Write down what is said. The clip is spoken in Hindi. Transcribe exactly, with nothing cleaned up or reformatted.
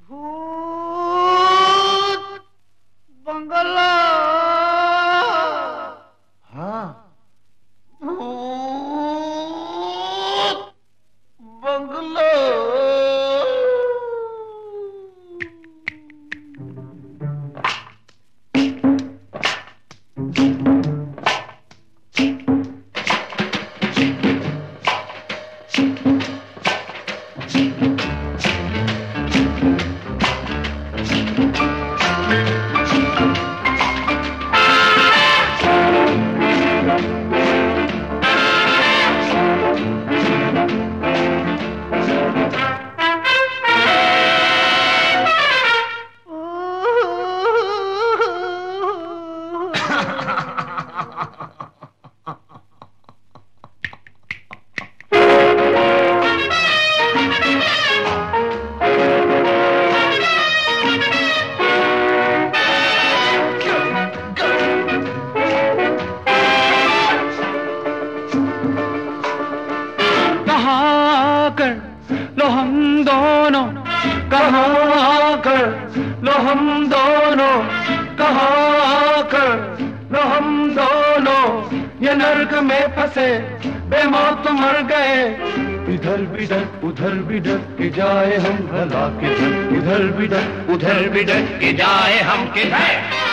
भूत बंगला। हाँ, भूत बंगला। लो हम दोनों कहाँ कर लो हम दोनों कहाँ कर लो हम दोनों ये नर्क में फंसे बेमौत मर गए। इधर भी डर उधर भी डर के जाए हम भला किधर, इधर भी डर उधर भी डर के जाए हम किधर।